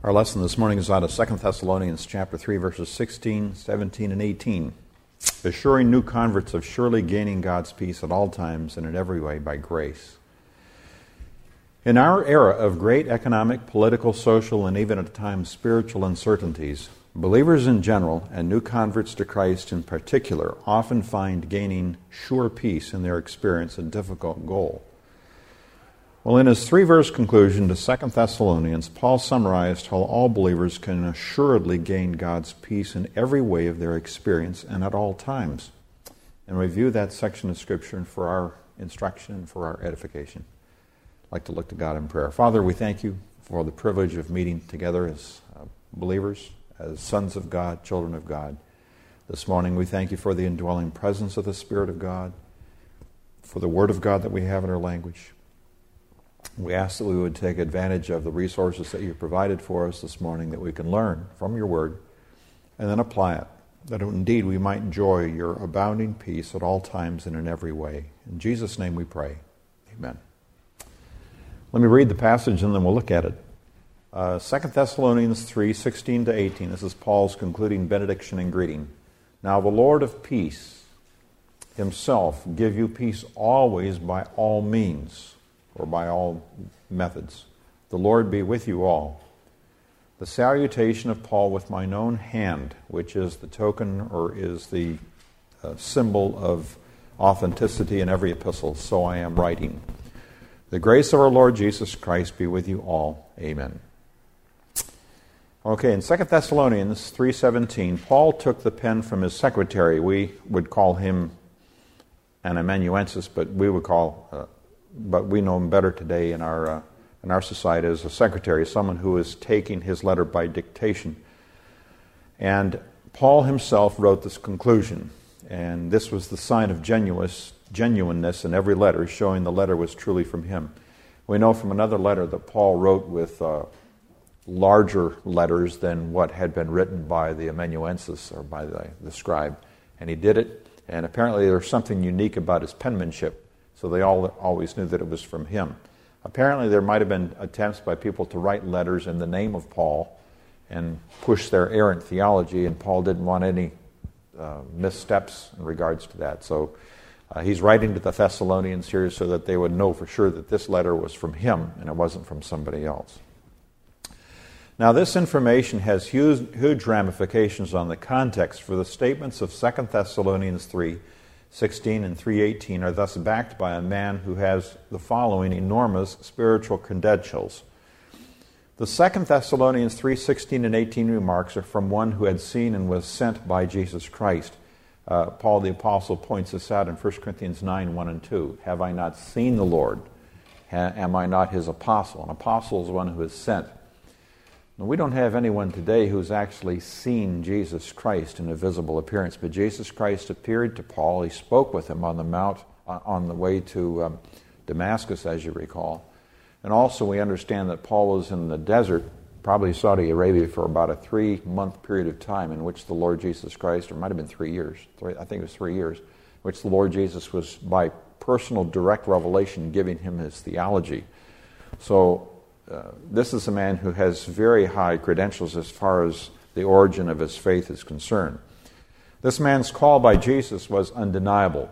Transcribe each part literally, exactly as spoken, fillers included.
Our lesson this morning is out of Second Thessalonians chapter three, verses sixteen, seventeen, and eighteen. Assuring new converts of surely gaining God's peace at all times and in every way by grace. In our era of great economic, political, social, and even at times spiritual uncertainties, believers in general and new converts to Christ in particular often find gaining sure peace in their experience a difficult goal. Well, in his three-verse conclusion to Second Thessalonians, Paul summarized how all believers can assuredly gain God's peace in every way of their experience and at all times. And review that section of Scripture for our instruction and for our edification. I'd like to look to God in prayer. Father, we thank you for the privilege of meeting together as uh, believers, as sons of God, children of God. This morning we thank you for the indwelling presence of the Spirit of God, for the Word of God that we have in our language. We ask that we would take advantage of the resources that you've provided for us this morning, that we can learn from your word and then apply it, that indeed we might enjoy your abounding peace at all times and in every way. In Jesus' name we pray. Amen. Let me read the passage and then we'll look at it. Uh, Second Thessalonians three, sixteen to eighteen. This is Paul's concluding benediction and greeting. Now the Lord of peace himself give you peace always by all means, or by all methods. The Lord be with you all. The salutation of Paul with mine own hand, which is the token or is the uh, symbol of authenticity in every epistle, so I am writing. The grace of our Lord Jesus Christ be with you all. Amen. Okay, in Second Thessalonians three seventeen, Paul took the pen from his secretary. We would call him an amanuensis, but we would call uh, but we know him better today in our uh, in our society as a secretary, someone who is taking his letter by dictation. And Paul himself wrote this conclusion, and this was the sign of genuineness, genuineness in every letter, showing the letter was truly from him. We know from another letter that Paul wrote with uh, larger letters than what had been written by the amanuensis or by the, the scribe, and he did it, and apparently there's something unique about his penmanship. So they all always knew that it was from him. Apparently there might have been attempts by people to write letters in the name of Paul and push their errant theology, and Paul didn't want any uh, missteps in regards to that. So uh, he's writing to the Thessalonians here so that they would know for sure that this letter was from him and it wasn't from somebody else. Now this information has huge, huge ramifications on the context, for the statements of Second Thessalonians three sixteen and three eighteen are thus backed by a man who has the following enormous spiritual credentials. The Second Thessalonians three sixteen and eighteen remarks are from one who had seen and was sent by Jesus Christ. Uh, Paul the Apostle points this out in First Corinthians nine, one and two. Have I not seen the Lord? Ha- am I not his apostle? An apostle is one who is sent. Now, we don't have anyone today who's actually seen Jesus Christ in a visible appearance, but Jesus Christ appeared to Paul. He spoke with him on the mount, uh, on the way to um, Damascus, as you recall. And also we understand that Paul was in the desert, probably Saudi Arabia, for about a three-month period of time in which the Lord Jesus Christ, or it might have been three years, three, I think it was three years, in which the Lord Jesus was, by personal direct revelation, giving him his theology. So Uh, this is a man who has very high credentials as far as the origin of his faith is concerned. This man's call by Jesus was undeniable.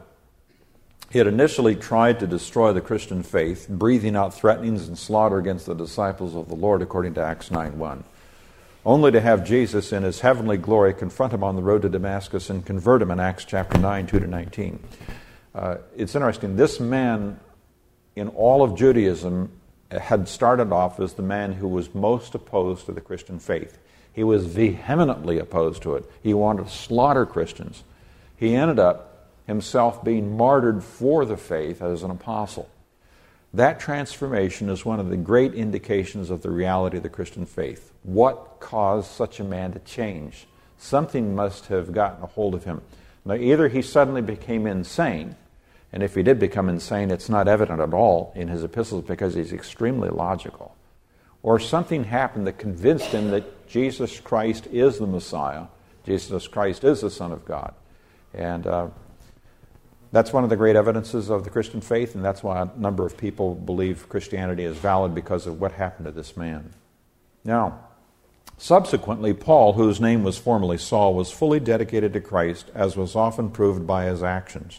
He had initially tried to destroy the Christian faith, breathing out threatenings and slaughter against the disciples of the Lord, according to Acts nine one, only to have Jesus in his heavenly glory confront him on the road to Damascus and convert him in Acts chapter nine, two to nineteen. Uh, it's interesting, this man in all of Judaism had started off as the man who was most opposed to the Christian faith. He was vehemently opposed to it. He wanted to slaughter Christians. He ended up himself being martyred for the faith as an apostle. That transformation is one of the great indications of the reality of the Christian faith. What caused such a man to change? Something must have gotten a hold of him. Now, either he suddenly became insane, and if he did become insane, it's not evident at all in his epistles because he's extremely logical. Or something happened that convinced him that Jesus Christ is the Messiah. Jesus Christ is the Son of God. And uh, that's one of the great evidences of the Christian faith, and that's why a number of people believe Christianity is valid because of what happened to this man. Now, Subsequently, Paul, whose name was formerly Saul, was fully dedicated to Christ, as was often proved by his actions.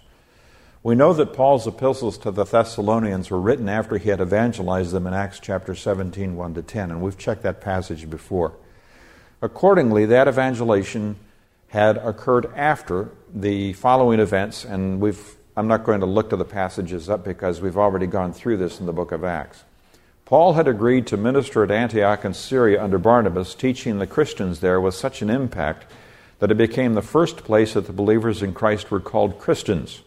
We know that Paul's epistles to the Thessalonians were written after he had evangelized them in Acts chapter seventeen, one to ten, and we've checked that passage before. Accordingly, that evangelization had occurred after the following events, and we've, I'm not going to look to the passages up because we've already gone through this in the book of Acts. Paul had agreed to minister at Antioch in Syria under Barnabas, teaching the Christians there with such an impact that it became the first place that the believers in Christ were called Christians.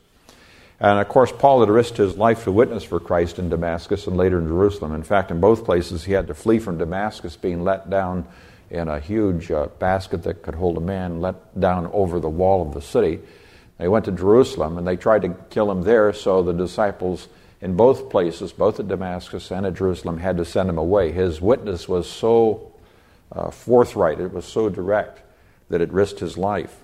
And of course, Paul had risked his life to witness for Christ in Damascus and later in Jerusalem. In fact, in both places, he had to flee from Damascus, being let down in a huge uh, basket that could hold a man, let down over the wall of the city. They went to Jerusalem, and they tried to kill him there, so the disciples in both places, both at Damascus and at Jerusalem, had to send him away. His witness was so uh, forthright, it was so direct, that it risked his life.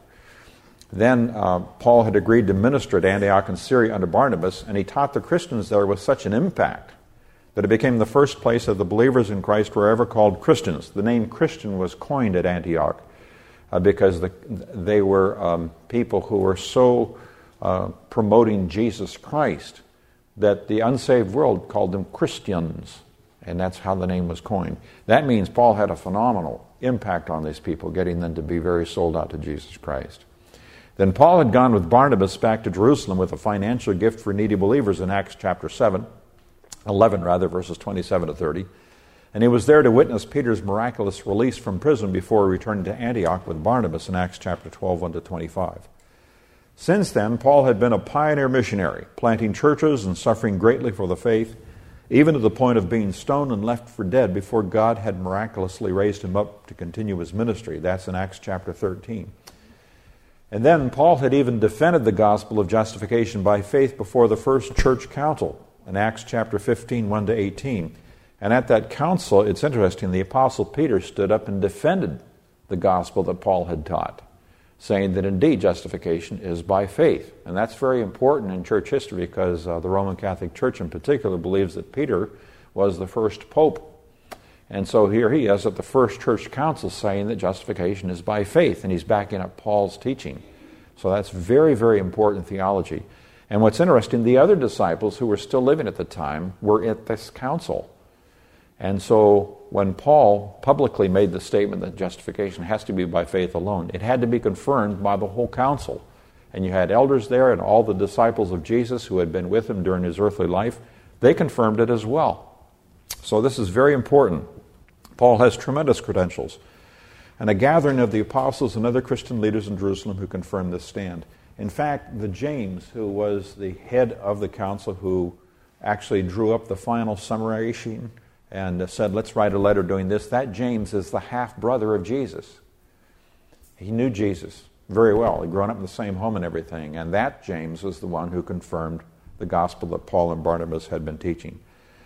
Then uh, Paul had agreed to minister at Antioch in Syria under Barnabas, and he taught the Christians there with such an impact that it became the first place that the believers in Christ were ever called Christians. The name Christian was coined at Antioch uh, because the, they were um, people who were so uh, promoting Jesus Christ that the unsaved world called them Christians, and that's how the name was coined. That means Paul had a phenomenal impact on these people, getting them to be very sold out to Jesus Christ. Then Paul had gone with Barnabas back to Jerusalem with a financial gift for needy believers in Acts chapter seven, eleven rather, verses twenty-seven to thirty. And he was there to witness Peter's miraculous release from prison before returning to Antioch with Barnabas in Acts chapter twelve, one to twenty-five. Since then, Paul had been a pioneer missionary, planting churches and suffering greatly for the faith, even to the point of being stoned and left for dead before God had miraculously raised him up to continue his ministry. That's in Acts chapter thirteen. And then Paul had even defended the gospel of justification by faith before the first church council in Acts chapter fifteen, one to eighteen. And at that council, it's interesting, the Apostle Peter stood up and defended the gospel that Paul had taught, saying that indeed justification is by faith. And that's very important in church history because uh, the Roman Catholic Church in particular believes that Peter was the first pope. And so here he is at the first church council saying that justification is by faith, and he's backing up Paul's teaching. So that's very, very important theology. And what's interesting, the other disciples who were still living at the time were at this council. And so when Paul publicly made the statement that justification has to be by faith alone, it had to be confirmed by the whole council. And you had elders there and all the disciples of Jesus who had been with him during his earthly life. They confirmed it as well. So this is very important. Paul has tremendous credentials. And a gathering of the apostles and other Christian leaders in Jerusalem who confirmed this stand. In fact, the James, who was the head of the council, who actually drew up the final summarization and said, let's write a letter doing this, that James is the half-brother of Jesus. He knew Jesus very well. He'd grown up in the same home and everything. And that James was the one who confirmed the gospel that Paul and Barnabas had been teaching.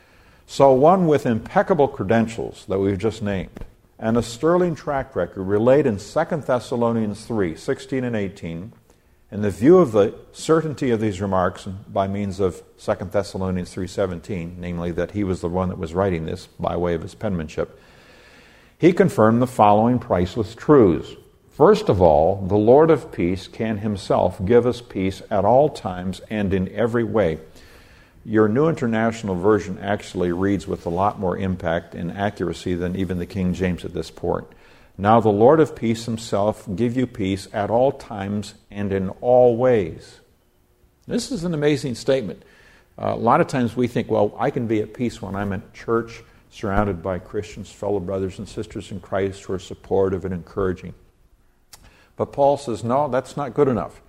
So one with impeccable credentials that we've just named and a sterling track record relayed in Second Thessalonians three, sixteen and eighteen, in the view of the certainty of these remarks by means of Second Thessalonians three seventeen, namely that he was the one that was writing this by way of his penmanship, he confirmed the following priceless truths. First of all, the Lord of peace can himself give us peace at all times and in every way. Your New International Version actually reads with a lot more impact and accuracy than even the King James at this point. Now the Lord of peace himself give you peace at all times and in all ways. This is an amazing statement. Uh, a lot of times we think, well, I can be at peace when I'm at church, surrounded by Christians, fellow brothers and sisters in Christ who are supportive and encouraging. But Paul says, no, that's not good enough.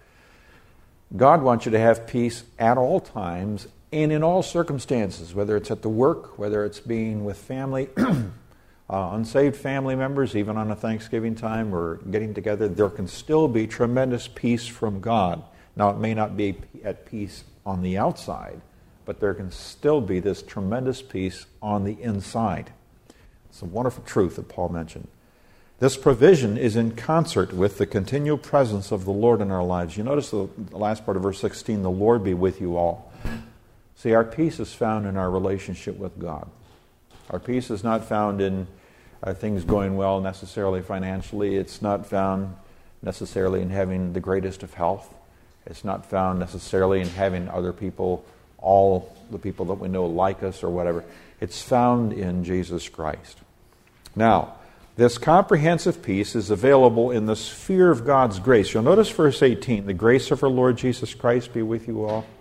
God wants you to have peace at all times and in all circumstances, whether it's at the work, whether it's being with family, uh, unsaved family members, even on a Thanksgiving time or getting together, there can still be tremendous peace from God. Now, it may not be at peace on the outside, but there can still be this tremendous peace on the inside. It's a wonderful truth that Paul mentioned. This provision is in concert with the continual presence of the Lord in our lives. You notice the last part of verse sixteen, the Lord be with you all. See, our peace is found in our relationship with God. Our peace is not found in uh, things going well necessarily financially. It's not found necessarily in having the greatest of health. It's not found necessarily in having other people, all the people that we know like us or whatever. It's found in Jesus Christ. Now, this comprehensive peace is available in the sphere of God's grace. You'll notice verse eighteen, the grace of our Lord Jesus Christ be with you all.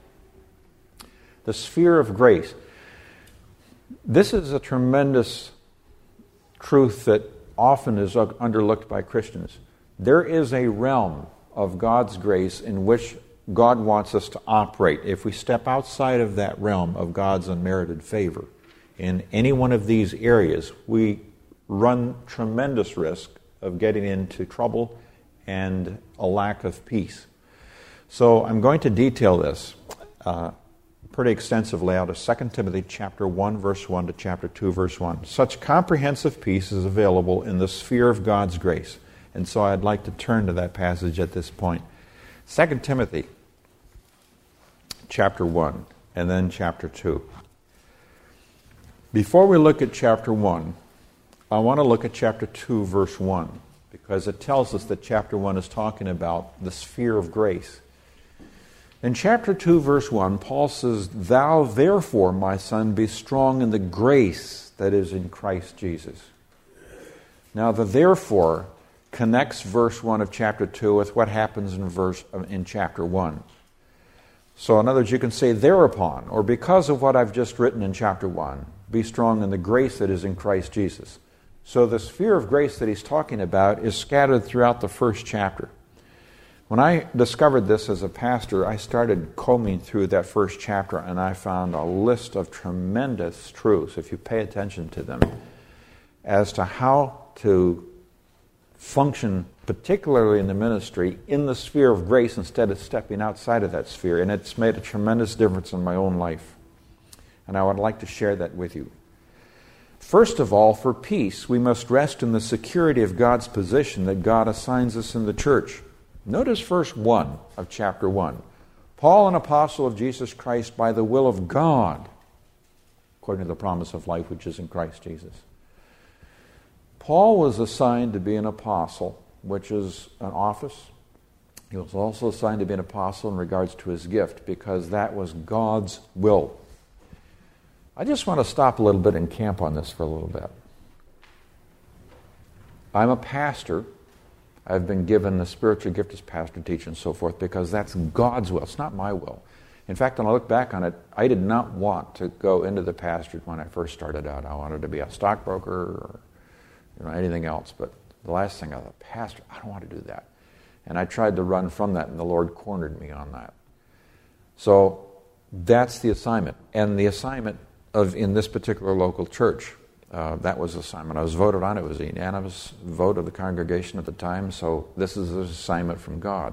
The sphere of grace. This is a tremendous truth that often is underlooked by Christians. There is a realm of God's grace in which God wants us to operate. If we step outside of that realm of God's unmerited favor in any one of these areas, we run tremendous risk of getting into trouble and a lack of peace. So I'm going to detail this uh, pretty extensively out of Second Timothy chapter one, verse one to chapter two, verse one. Such comprehensive peace is available in the sphere of God's grace. And so I'd like to turn to that passage at this point. Second Timothy chapter one and then chapter two. Before we look at chapter one, I want to look at chapter two, verse one, because it tells us that chapter one is talking about the sphere of grace. In chapter two, verse one, Paul says, "Thou therefore, my son, be strong in the grace that is in Christ Jesus." Now, the therefore connects verse one of chapter two with what happens in verse in chapter one. So, in other words, you can say, thereupon, or because of what I've just written in chapter one, be strong in the grace that is in Christ Jesus. So the sphere of grace that he's talking about is scattered throughout the first chapter. When I discovered this as a pastor, I started combing through that first chapter, and I found a list of tremendous truths, if you pay attention to them, as to how to function, particularly in the ministry, in the sphere of grace instead of stepping outside of that sphere. And it's made a tremendous difference in my own life. And I would like to share that with you. First of all, for peace, we must rest in the security of God's position that God assigns us in the church. Notice verse one of chapter one. Paul, an apostle of Jesus Christ, by the will of God, according to the promise of life which is in Christ Jesus. Paul was assigned to be an apostle, which is an office. He was also assigned to be an apostle in regards to his gift, because that was God's will. I just want to stop a little bit and camp on this for a little bit. I'm a pastor. I've been given the spiritual gift as pastor, teacher, and so forth, because that's God's will. It's not my will. In fact, when I look back on it, I did not want to go into the pastorate when I first started out. I wanted to be a stockbroker or you know, anything else. But the last thing I thought, pastor, I don't want to do that. And I tried to run from that, and the Lord cornered me on that. So that's the assignment. And the assignment of in this particular local church, uh, that was the assignment. I was voted on. It was a unanimous vote of the congregation at the time, so this is an assignment from God.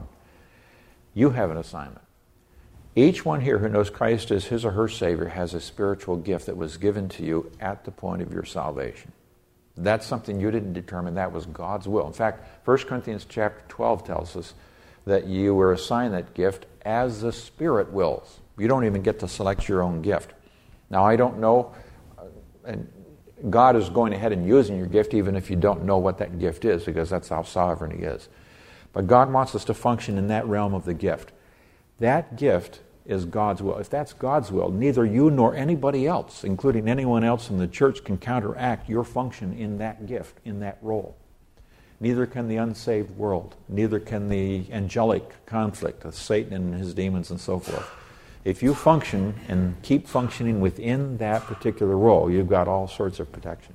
You have an assignment. Each one here who knows Christ as his or her Savior has a spiritual gift that was given to you at the point of your salvation. That's something you didn't determine. That was God's will. In fact, First Corinthians chapter twelve tells us that you were assigned that gift as the Spirit wills. You don't even get to select your own gift. Now, I don't know, and God is going ahead and using your gift even if you don't know what that gift is, because that's how sovereign He is. But God wants us to function in that realm of the gift. That gift is God's will. If that's God's will, neither you nor anybody else, including anyone else in the church, can counteract your function in that gift, in that role. Neither can the unsaved world. Neither can the angelic conflict of Satan and his demons and so forth. If you function and keep functioning within that particular role, you've got all sorts of protection.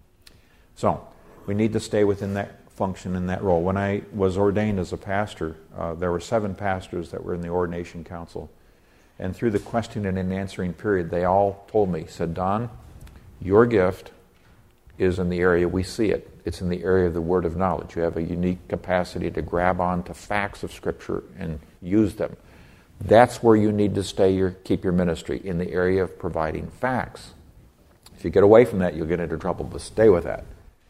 So, we need to stay within that function in that role. When I was ordained as a pastor, uh, there were seven pastors that were in the ordination council. And through the questioning and answering period, they all told me, said, Don, your gift is in the area, we see it. It's in the area of the word of knowledge. You have a unique capacity to grab on to facts of Scripture and use them. That's where you need to stay your keep your ministry, in the area of providing facts. If you get away from that, you'll get into trouble, but stay with that.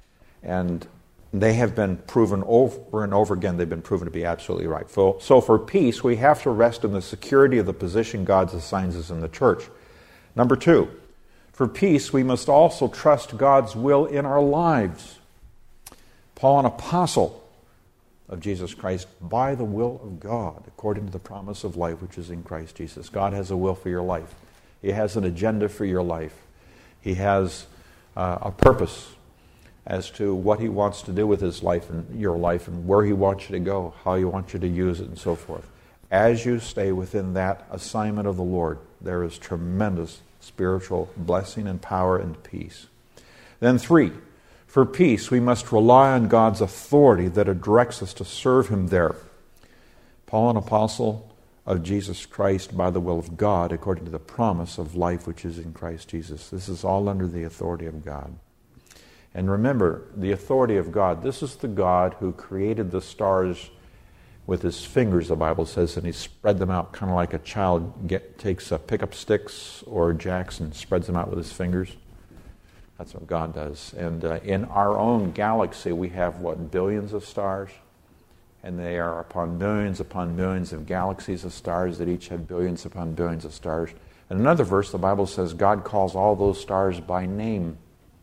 And they have been proven over and over again, they've been proven to be absolutely right. So, so for peace, we have to rest in the security of the position God assigns us in the church. Number two, For peace, we must also trust God's will in our lives. Paul, an apostle of Jesus Christ, by the will of God, according to the promise of life which is in Christ Jesus. God has a will for your life. He has an agenda for your life. He has uh, a purpose as to what He wants to do with His life and your life, and where He wants you to go, how He wants you to use it, and so forth. As you stay within that assignment of the Lord, there is tremendous spiritual blessing and power and peace. Then three, for peace, we must rely on God's authority that it directs us to serve Him there. Paul, an apostle of Jesus Christ by the will of God, according to the promise of life which is in Christ Jesus. This is all under the authority of God. And remember, the authority of God, this is the God who created the stars with His fingers, the Bible says, and He spread them out kind of like a child get, takes uh, pickup sticks or jacks and spreads them out with his fingers. That's what God does. And uh, in our own galaxy, we have, what, billions of stars? And they are upon millions upon millions of galaxies of stars that each have billions upon billions of stars. In another verse, the Bible says God calls all those stars by name.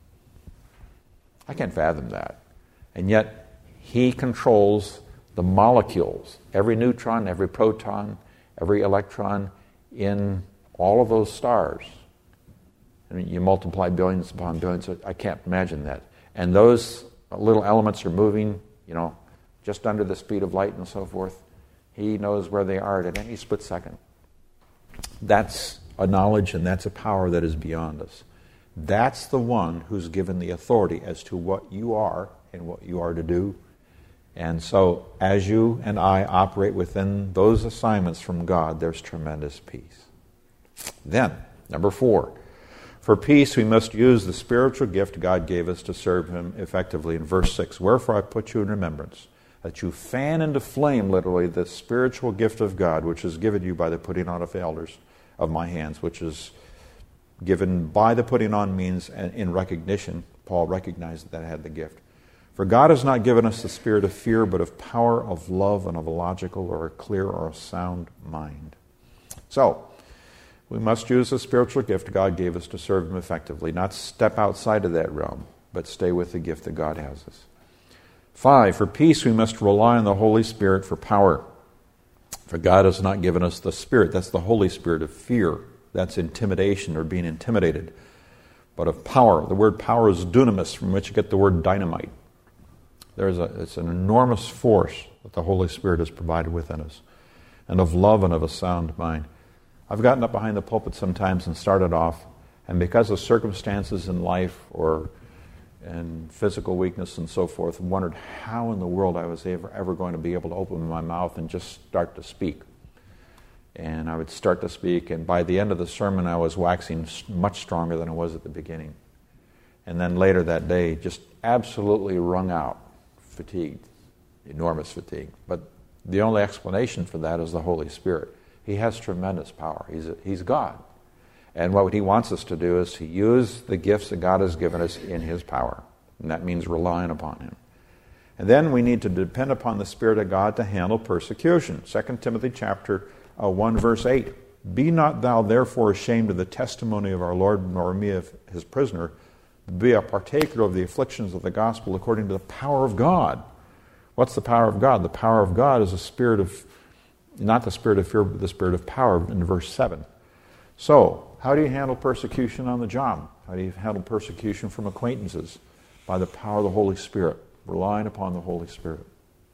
I can't fathom that. And yet, He controls the molecules, every neutron, every proton, every electron in all of those stars. I mean, you multiply billions upon billions, I can't imagine that. And those little elements are moving, you know, just under the speed of light and so forth. He knows where they are at any split second. That's a knowledge and that's a power that is beyond us. That's the one who's given the authority as to what you are and what you are to do. And so, as you and I operate within those assignments from God, there's tremendous peace. Then, number four, for peace we must use the spiritual gift God gave us to serve Him effectively. In verse six, wherefore I put you in remembrance, that you fan into flame, literally, the spiritual gift of God, which is given you by the putting on of the elders of my hands, which is given by the putting on means in recognition. Paul recognized that I had the gift. For God has not given us the spirit of fear, but of power, of love, and of a logical or a clear or a sound mind. So, we must use the spiritual gift God gave us to serve Him effectively, not step outside of that realm, but stay with the gift that God has us. Five, for peace we must rely on the Holy Spirit for power. For God has not given us the Spirit, that's the Holy Spirit, of fear. That's intimidation or being intimidated. But of power. The word power is dunamis, from which you get the word dynamite. There's a, it's an enormous force that the Holy Spirit has provided within us. And of love and of a sound mind. I've gotten up behind the pulpit sometimes and started off, and because of circumstances in life or and physical weakness and so forth, wondered how in the world I was ever, ever going to be able to open my mouth and just start to speak. And I would start to speak, and by the end of the sermon I was waxing much stronger than I was at the beginning. And then later that day, just absolutely wrung out, fatigued, enormous fatigue. But the only explanation for that is the Holy Spirit. He has tremendous power. He's, a, he's God. And what He wants us to do is to use the gifts that God has given us in His power. And that means relying upon Him. And then we need to depend upon the Spirit of God to handle persecution. Second Timothy chapter uh, one, verse eight. Be not thou therefore ashamed of the testimony of our Lord, nor me of His prisoner. Be a partaker of the afflictions of the gospel according to the power of God. What's the power of God? The power of God is a spirit of, not the spirit of fear, but the spirit of power in verse seven. So, how do you handle persecution on the job? How do you handle persecution from acquaintances? By the power of the Holy Spirit, relying upon the Holy Spirit.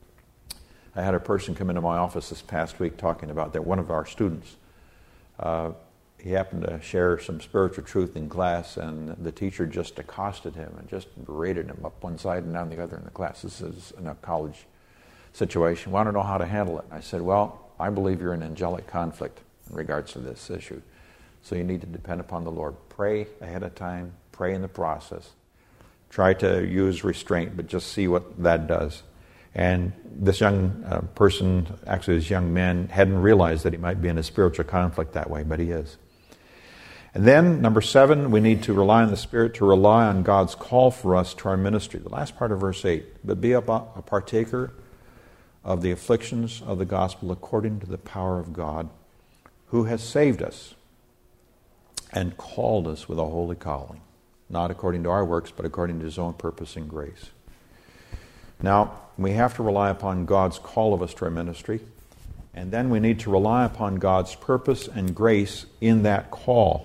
I had a person come into my office this past week talking about that. One of our students, uh, he happened to share some spiritual truth in class, and the teacher just accosted him and just berated him up one side and down the other in the class. This is in a college situation. Want to know how to handle it? And I said, well, I believe you're in angelic conflict in regards to this issue. So you need to depend upon the Lord. Pray ahead of time. Pray in the process. Try to use restraint, but just see what that does. And this young uh, person, actually this young man, hadn't realized that he might be in a spiritual conflict that way, but he is. And then, number seven, we need to rely on the Spirit to rely on God's call for us to our ministry. The last part of verse eight. But be a, a partaker of the afflictions of the gospel according to the power of God, who has saved us. and called us with a holy calling, not according to our works, but according to His own purpose and grace. Now, we have to rely upon God's call of us to our ministry, and then we need to rely upon God's purpose and grace in that call.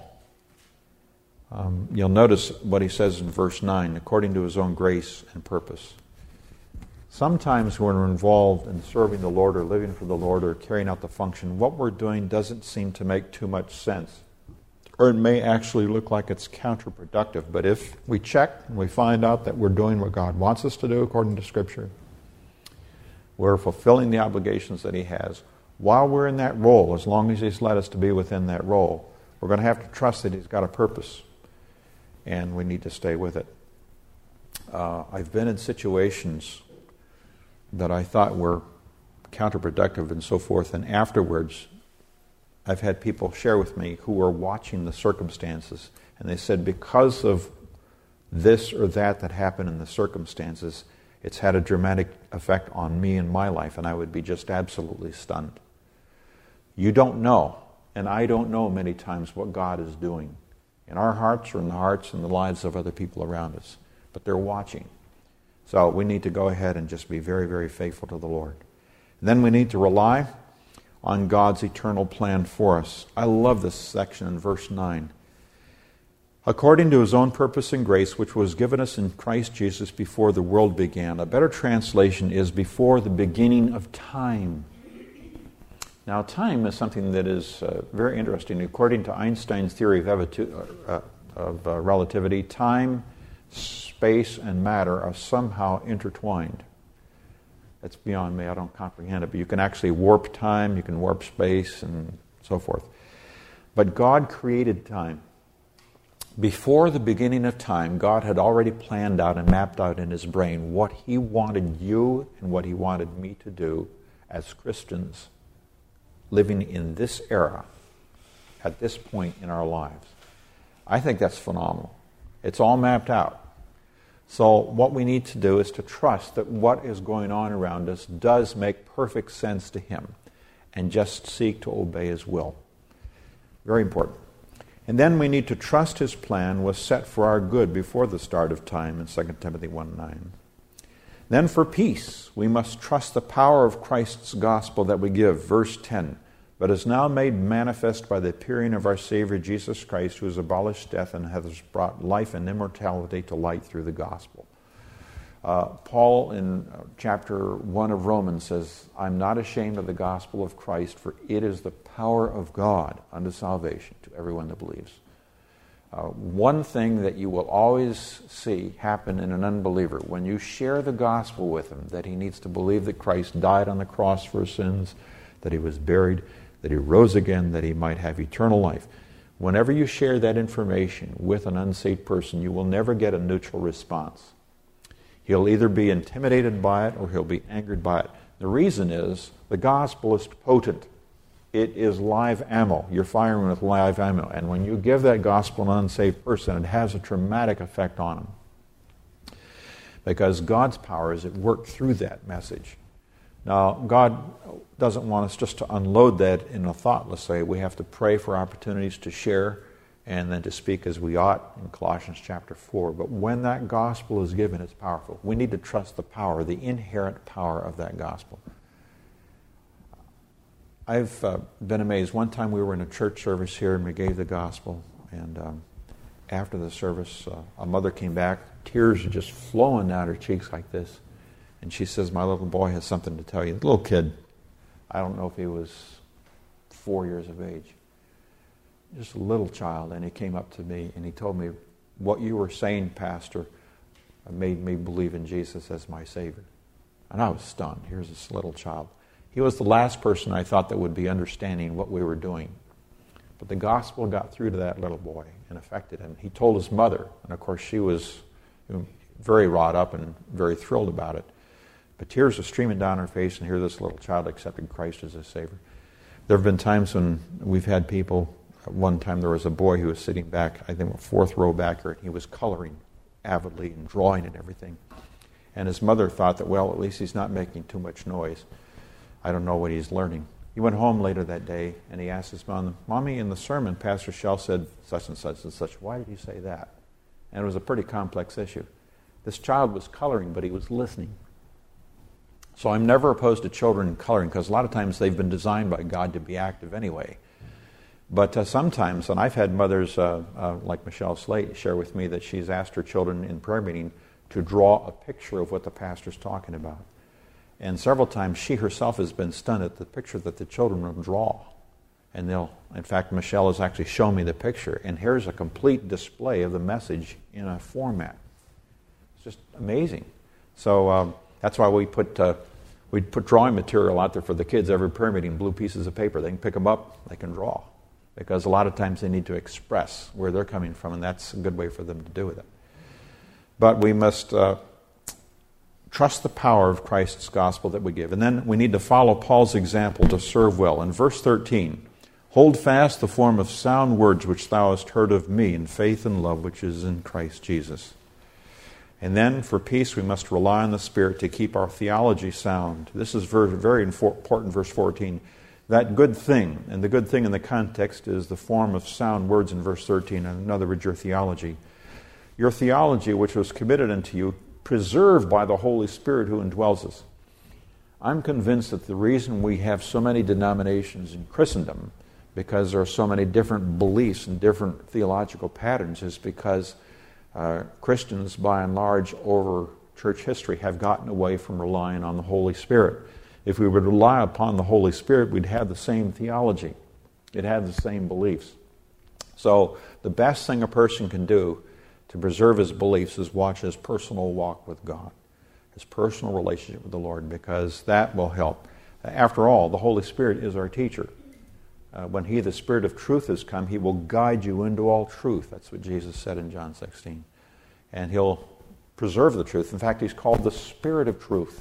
Um, you'll notice what he says in verse nine, according to His own grace and purpose. Sometimes when we're involved in serving the Lord or living for the Lord or carrying out the function, what we're doing doesn't seem to make too much sense. Or it may actually look like it's counterproductive. But if we check and we find out that we're doing what God wants us to do according to Scripture, we're fulfilling the obligations that He has, while we're in that role, as long as He's led us to be within that role, we're going to have to trust that He's got a purpose, and we need to stay with it. Uh, I've been in situations that I thought were counterproductive and so forth, and afterwards I've had people share with me who were watching the circumstances, and they said, because of this or that that happened in the circumstances, it's had a dramatic effect on me and my life, and I would be just absolutely stunned. You don't know, and I don't know many times what God is doing in our hearts or in the hearts and the lives of other people around us, but they're watching. So we need to go ahead and just be very, very faithful to the Lord. And then we need to rely on God's eternal plan for us. I love this section in verse nine. According to His own purpose and grace, which was given us in Christ Jesus before the world began. A better translation is before the beginning of time. Now, time is something that is uh, very interesting. According to Einstein's theory of, evitu- uh, of uh, relativity, time, space, and matter are somehow intertwined. That's beyond me. I don't comprehend it. But you can actually warp time, you can warp space, and so forth. But God created time. Before the beginning of time, God had already planned out and mapped out in His brain what He wanted you and what He wanted me to do as Christians living in this era at this point in our lives. I think that's phenomenal. It's all mapped out. So what we need to do is to trust that what is going on around us does make perfect sense to Him, and just seek to obey His will. Very important. And then we need to trust His plan was set for our good before the start of time in Second Timothy one nine. Then for peace, we must trust the power of Christ's gospel that we give. Verse ten. But is now made manifest by the appearing of our Savior Jesus Christ, who has abolished death and has brought life and immortality to light through the gospel. Uh, Paul in chapter one of Romans says, I'm not ashamed of the gospel of Christ, for it is the power of God unto salvation to everyone that believes. Uh, one thing that you will always see happen in an unbeliever, when you share the gospel with him, that he needs to believe that Christ died on the cross for his sins, that He was buried, that He rose again, that he might have eternal life. Whenever you share that information with an unsaved person, you will never get a neutral response. He'll either be intimidated by it or he'll be angered by it. The reason is the gospel is potent. It is live ammo. You're firing with live ammo. And when you give that gospel to an unsaved person, it has a traumatic effect on them. Because God's power is at work through that message. Now, God doesn't want us just to unload that in a thoughtless way. We have to pray for opportunities to share and then to speak as we ought in Colossians chapter four. But when that gospel is given, it's powerful. We need to trust the power, the inherent power of that gospel. I've uh, been amazed. One time we were in a church service here and we gave the gospel. And um, after the service, uh, a mother came back. Tears are just flowing down her cheeks like this. And she says, my little boy has something to tell you. The little kid, I don't know if he was four years of age. Just a little child. And he came up to me and he told me, what you were saying, Pastor, made me believe in Jesus as my Savior. And I was stunned. Here's this little child. He was the last person I thought that would be understanding what we were doing. But the gospel got through to that little boy and affected him. He told his mother. And of course she was very wrought up and very thrilled about it. But tears are streaming down her face, and here this little child accepted Christ as his Savior. There have been times when we've had people. One time there was a boy who was sitting back, I think a fourth row backer, and he was coloring avidly and drawing and everything. And his mother thought that, well, at least he's not making too much noise. I don't know what he's learning. He went home later that day, and he asked his mom, Mommy, in the sermon, Pastor Shell said such and such and such. Why did he say that? And it was a pretty complex issue. This child was coloring, but he was listening. So I'm never opposed to children coloring, because a lot of times they've been designed by God to be active anyway. But uh, sometimes, and I've had mothers uh, uh, like Michelle Slate share with me that she's asked her children in prayer meeting to draw a picture of what the pastor's talking about. And several times she herself has been stunned at the picture that the children will draw. And they'll, in fact, Michelle has actually shown me the picture. And here's a complete display of the message in a format. It's just amazing. So um, that's why we put uh, we put drawing material out there for the kids every prayer meeting, blue pieces of paper. They can pick them up, they can draw. Because a lot of times they need to express where they're coming from, and that's a good way for them to do it. But we must uh, trust the power of Christ's gospel that we give. And then we need to follow Paul's example to serve well. In verse thirteen, hold fast the form of sound words which thou hast heard of me in faith and love which is in Christ Jesus. And then for peace we must rely on the Spirit to keep our theology sound. This is very, very important, verse fourteen. That good thing, and the good thing in the context is the form of sound words in verse thirteen, and in other words, your theology. Your theology, which was committed unto you, preserved by the Holy Spirit who indwells us. I'm convinced that the reason we have so many denominations in Christendom, because there are so many different beliefs and different theological patterns, is because uh, Christians, by and large, over church history, have gotten away from relying on the Holy Spirit. If we would rely upon the Holy Spirit, we'd have the same theology. It'd have the same beliefs. So the best thing a person can do to preserve his beliefs is watch his personal walk with God, his personal relationship with the Lord, because that will help. After all, the Holy Spirit is our teacher. Uh, when He, the Spirit of truth, has come, He will guide you into all truth. That's what Jesus said in John sixteen. And He'll preserve the truth. In fact, He's called the Spirit of truth.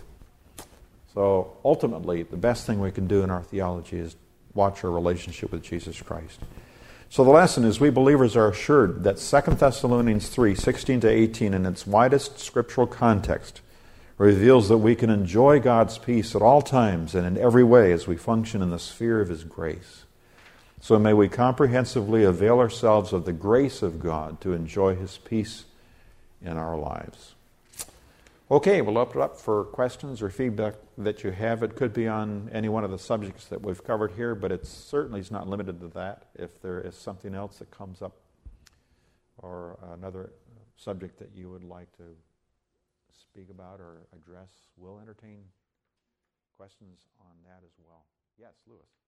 So ultimately, the best thing we can do in our theology is watch our relationship with Jesus Christ. So the lesson is we believers are assured that Second Thessalonians three, sixteen to eighteen, in its widest scriptural context, reveals that we can enjoy God's peace at all times and in every way as we function in the sphere of His grace. So may we comprehensively avail ourselves of the grace of God to enjoy His peace in our lives. Okay, we'll open it up for questions or feedback that you have. It could be on any one of the subjects that we've covered here, but it certainly is not limited to that. If there is something else that comes up or another subject that you would like to speak about or address, we'll entertain questions on that as well. Yes, Lewis.